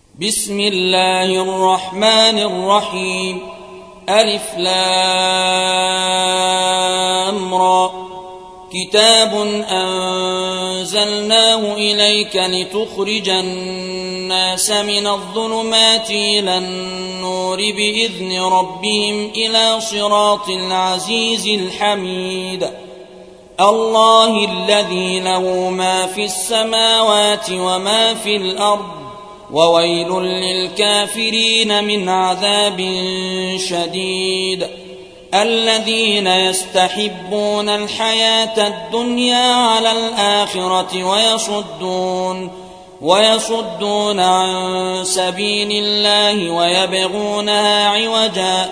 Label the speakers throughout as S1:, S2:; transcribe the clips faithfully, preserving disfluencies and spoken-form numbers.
S1: بسم الله الرحمن الرحيم. ألف لام را. كتاب أنزلناه إليك لتخرج الناس من الظلمات إلى النور بإذن ربهم إلى صراط العزيز الحميد. الله الذي له ما في السماوات وما في الأرض، وويل للكافرين من عذاب شديد. الذين يستحبون الحياة الدنيا على الآخرة ويصدون ويصدون عن سبيل الله ويبغونها عوجا،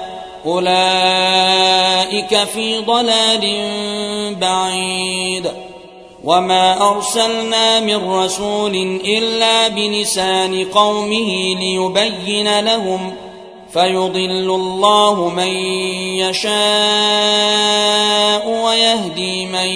S1: أولئك في ضلال بعيد. وما أرسلنا من رسول إلا بلسان قومه ليبين لهم، فيضل الله من يشاء ويهدي من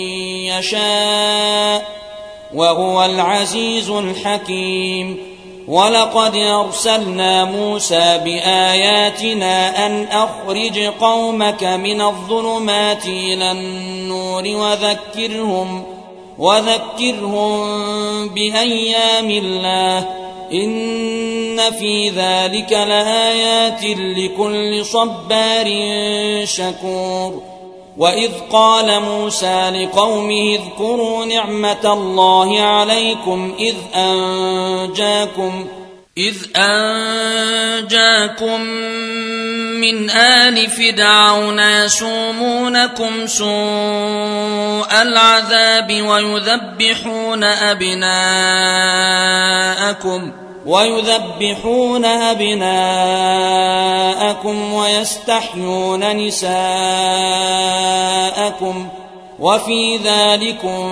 S1: يشاء، وهو العزيز الحكيم. ولقد أرسلنا موسى بآياتنا أن أخرج قومك من الظلمات إلى النور وذكرهم وذكرهم بأيام الله، إن في ذلك لآيات لكل صبار شكور. وإذ قال موسى لقومه اذكروا نعمة الله عليكم إذ أنجاكم إذ أنجاكم من آل فرعون يسومونكم سوء العذاب ويذبحون أبناءكم ويذبحون أبناءكم ويستحيون نساءكم، وفي ذلكم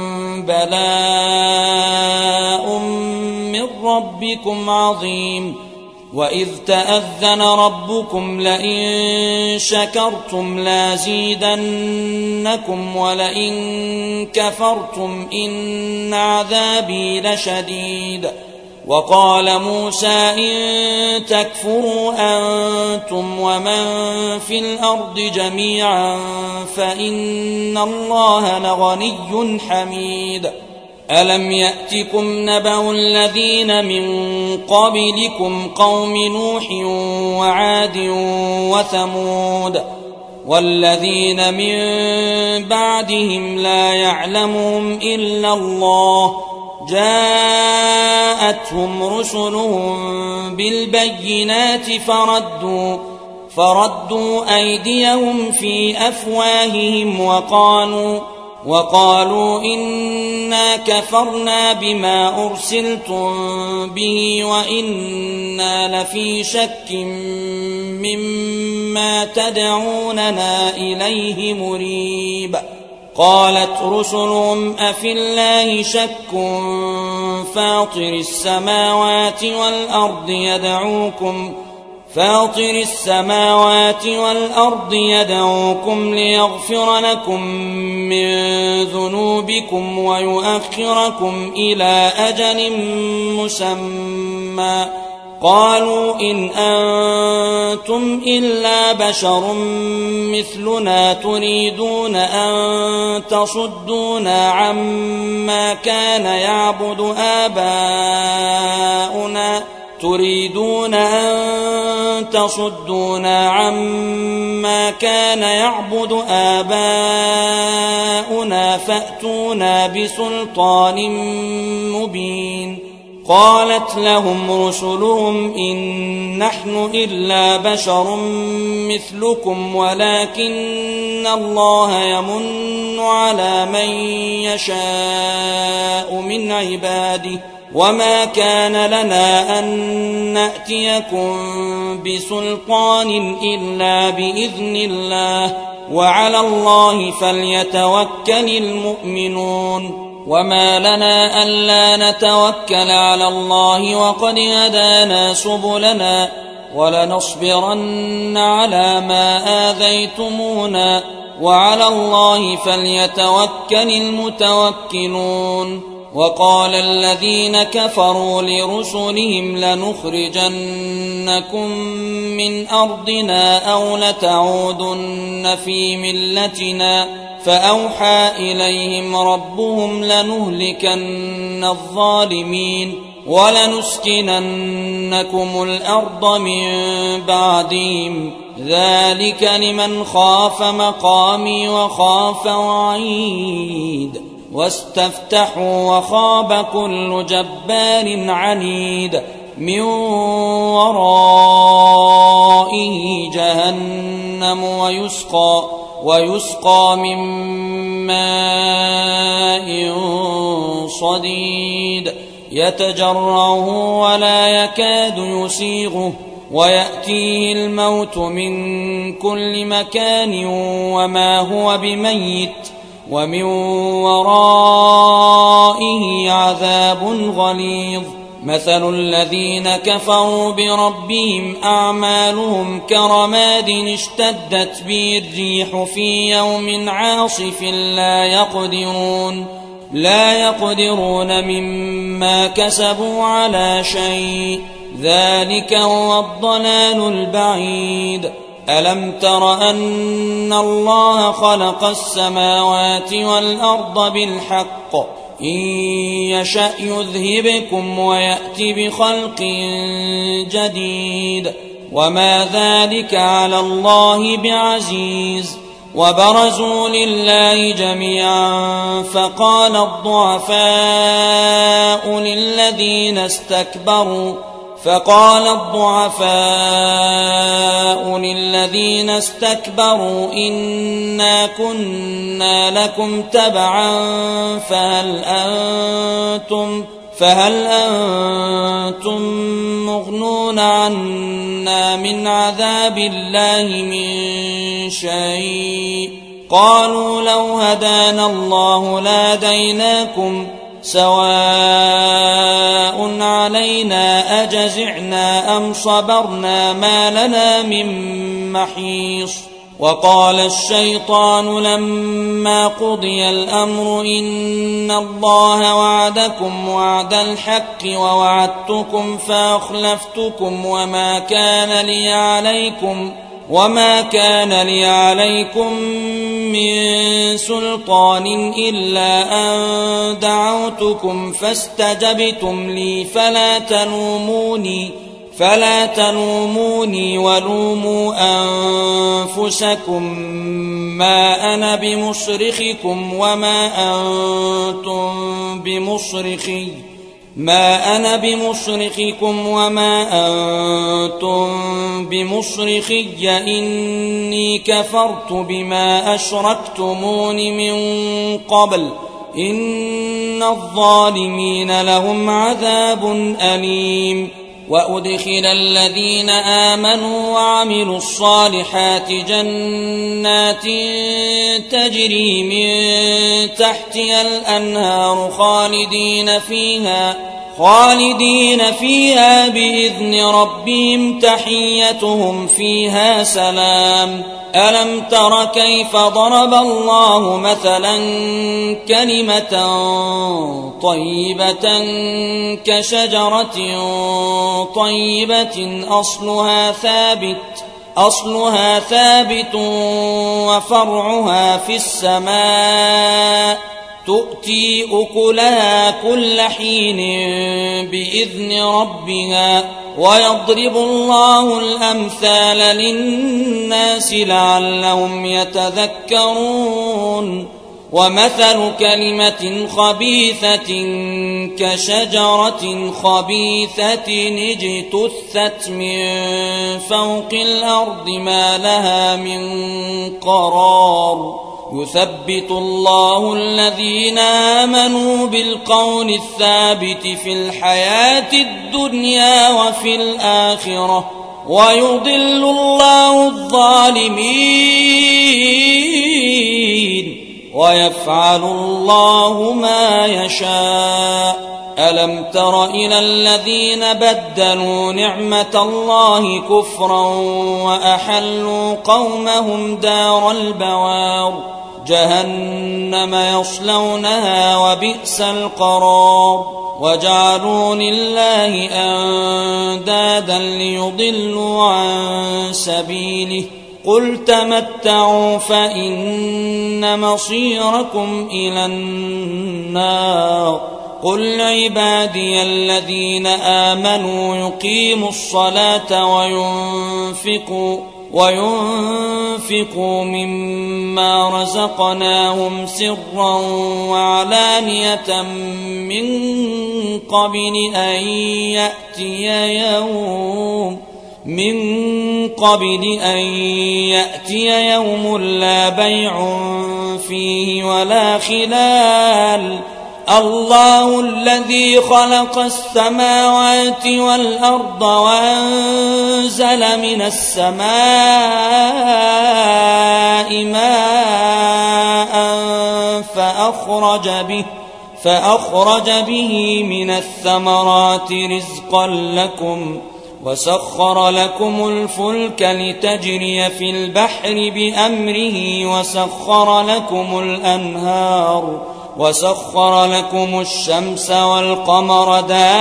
S1: بلاء من ربكم عظيم. وإذ تأذن ربكم لئن شكرتم لازيدنكم ولئن كفرتم إن عذابي لشديد. وقال موسى إن تكفروا أنتم ومن في الأرض جميعا فإن الله لغني حميد. ألم يأتكم نبأ الذين من قبلكم قوم نوح وعاد وثمود والذين من بعدهم لا يعلمهم إلا الله، جاءتهم رسلهم بالبينات فردوا فردوا أيديهم في أفواههم وقالوا وقالوا إنا كفرنا بما أرسلتم به وإنا لفي شك مما تدعوننا إليه مريب. قالت رسلهم أفي الله شك فاطر السماوات والأرض يدعوكم فاطر السماوات والأرض يدعوكم ليغفر لكم من ذنوبكم ويؤخركم إلى أجل مسمى. قالوا إن أنتم إلا بشر مثلنا تريدون أن تصدونا عما كان يعبد آباؤنا تريدون أن تصدونا عما كان يعبد آباؤنا فأتونا بسلطان مبين. قالت لهم رسلهم إن نحن إلا بشر مثلكم ولكن الله يمن على من يشاء من عباده، وما كان لنا أن نأتيكم بسلطان إلا بإذن الله، وعلى الله فليتوكل المؤمنون. وما لنا ألا نتوكل على الله وقد هدانا سبلنا ولنصبرن على ما آذيتمونا وعلى الله فليتوكل المتوكلون. وقال الذين كفروا لرسلهم لنخرجنكم من أرضنا أو لتعودن في ملتنا فأوحى إليهم ربهم لنهلكن الظالمين ولنسكننكم الأرض من بعدهم ذلك لمن خاف مقامي وخاف وعيد واستفتحوا وخاب كل جبار عنيد من ورائه جهنم ويسقى ويسقى من ماء صديد يتجرعه ولا يكاد يسيغه ويأتيه الموت من كل مكان وما هو بميت ومن ورائه عذاب غليظ مثل الذين كفروا بربهم أعمالهم كرماد اشتدت به الريح في يوم عاصف لا يقدرون لا يقدرون مما كسبوا على شيء ذلك هو الضلال البعيد ألم تر أن الله خلق السماوات والأرض بالحق إن يشأ يذهبكم ويأت بخلق جديد وما ذلك على الله بعزيز وبرزوا لله جميعا فقال الضعفاء للذين استكبروا فقال الضعفاء للذين استكبروا إنا كنا لكم تبعا فهل أنتم فهل أنتم مغنون عنا من عذاب الله من شيء قالوا لو هدانا الله لهديناكم سواء علينا أجزعنا أم صبرنا ما لنا من محيص وقال الشيطان لما قضي الأمر إن الله وعدكم وعد الحق ووعدتكم فأخلفتكم وما كان لي عليكم وما كان لي عليكم من سلطان إلا أن دعوتكم فاستجبتم لي فلا تلوموني فلا تلوموني ولوموا أنفسكم ما أنا بمصرخكم وما أنتم بمصرخي ما أنا بمصرخكم وما أنتم بمصرخي إني كفرت بما أشركتمون من قبل إن الظالمين لهم عذاب أليم وأدخل الذين آمنوا وعملوا الصالحات جنات تجري من تحتها الأنهار خالدين فيها خالدين فيها بإذن ربهم تحيتهم فيها سلام ألم تر كيف ضرب الله مثلا كلمة طيبة كشجرة طيبة أصلها ثابت أصلها ثابت وفرعها في السماء تؤتي أكلها كل حين بإذن ربها ويضرب الله الأمثال للناس لعلهم يتذكرون ومثل كلمة خبيثة كشجرة خبيثة اجتثت من فوق الأرض ما لها من قرار يثبت الله الذين آمنوا بالقول الثابت في الحياة الدنيا وفي الآخرة ويضل الله الظالمين ويفعل الله ما يشاء ألم تر إلى الذين بدلوا نعمة الله كفرا وأحلوا قومهم دار البوار جهنم يصلونها وبئس القرار وجعلوا لله أندادا ليضلوا عن سبيله قل تمتعوا فإن مصيركم إلى النار قل عبادي الذين آمنوا يقيموا الصلاة وينفقوا وينفقوا مما رزقناهم سرا وعلانية من قبل أن يأتي يوم من قبل أن يأتي يوم لا بيع فيه ولا خلال الله الذي خلق السماوات والأرض وأنزل من السماء ماء فأخرج به فأخرج به من الثمرات رزقا لكم وسخر لكم الفلك لتجري في البحر بأمره وسخر لكم الأنهار وسخر لكم الشمس والقمر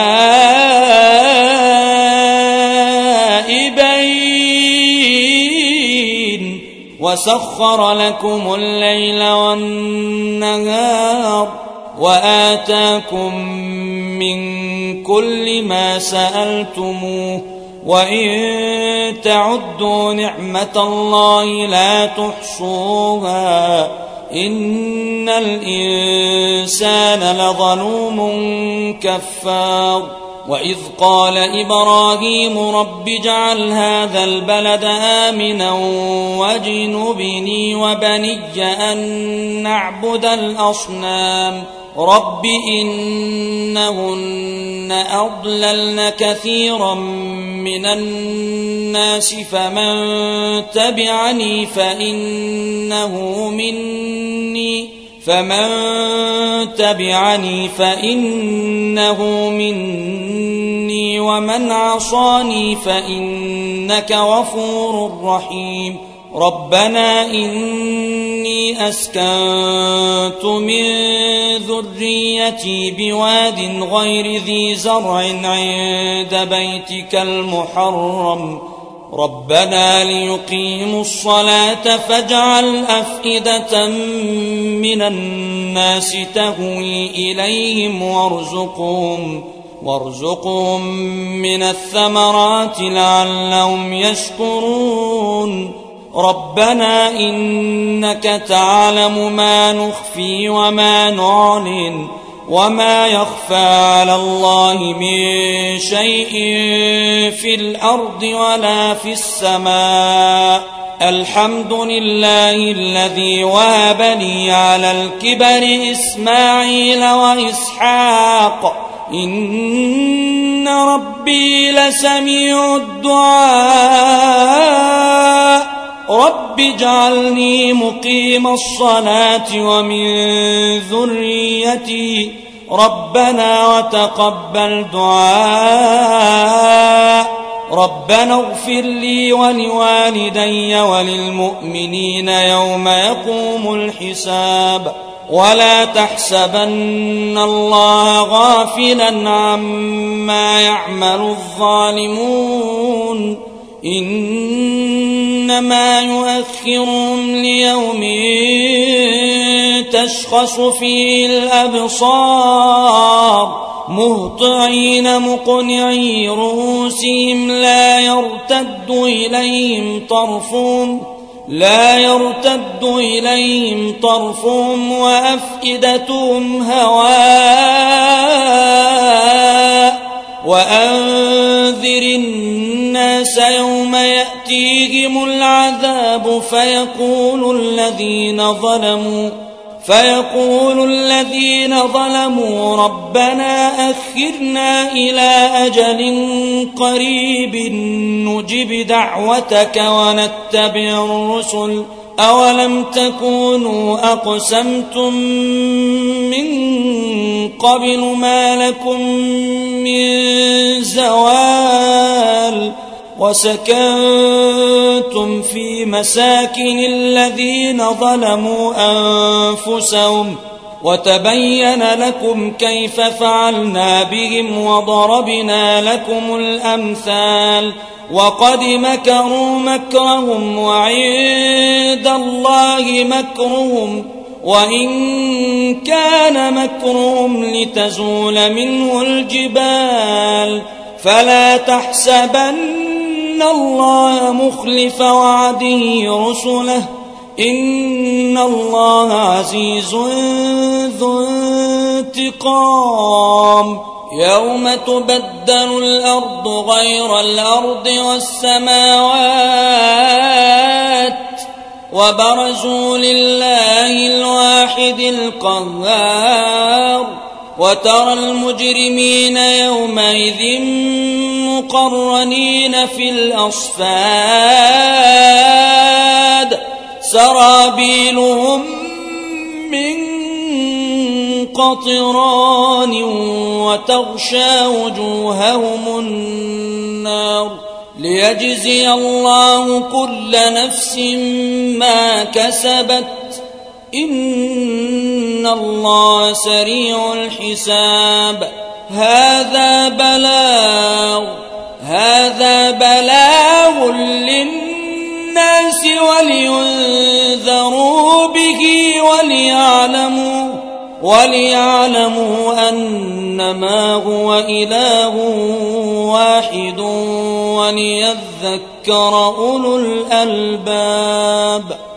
S1: دائبين وسخر لكم الليل والنهار وآتاكم من كل ما سألتموه وإن تعدوا نعمة الله لا تحصوها إن الإنسان لظلوم كفار وإذ قال إبراهيم رب اجعل هذا البلد آمنا واجنبني وبني أن نعبد الأصنام رب إنهن أضللن كثيرا من الناس فمن تبعني فإنه مني فمن تبعني فإنه مني ومن عصاني فإنك غفور رحيم ربنا إني أسكنت من ذريتي بواد غير ذي زرع عند بيتك المحرم ربنا ليقيموا الصلاة فاجعل أفئدة من الناس تهوي إليهم وارزقهم وارزقهم من الثمرات لعلهم يشكرون ربنا إنك تعلم ما نخفي وما نعلن وما يخفى على الله من شيء في الأرض ولا في السماء الحمد لله الذي وهب لي على الكبر إسماعيل وإسحاق إن ربي لسميع الدعاء رب اجعلني مقيم الصلاة ومن ذريتي ربنا وتقبل دعاء ربنا اغفر لي ولوالدي وللمؤمنين يوم يقوم الحساب ولا تحسبن الله غافلا عما يعمل الظالمون إنما يؤخرهم ليوم تشخص فيه الأبصار مهطعين مقنعي رؤوسهم لا يرتد إليهم طرفهم لا يرتد إليهم طرفهم وأفئدتهم هواء وأنذر الناس يوم يأتيهم العذاب فيقول الذين ظلموا فيقول الذين ظلموا ربنا أخرنا إلى أجل قريب نجب دعوتك ونتبع الرسل أولم تكونوا أقسمتم من قبل ما لكم من زوال وسكنتم في مساكن الذين ظلموا أنفسهم وتبين لكم كيف فعلنا بهم وضربنا لكم الأمثال وقد مكروا مكرهم وعند الله مكرهم وإن كان مكرهم لتزول منه الجبال فلا تحسبن الله مخلف وعده رسله إن الله عزيز ذو انتقام يوم تبدل الأرض غير الأرض والسماوات وبرزوا لله الواحد القهار وترى المجرمين يومئذ مقرنين في الأصفاد سرابيلهم من قطران وتغشى وجوههم النار ليجزي الله كل نفس ما كسبت إن الله سريع الحساب هذا بلاغ هذا بلاغ للناس ولينذروا به وليعلموا وليعلموا أنما هو إله واحد وليذكر أولو الألباب.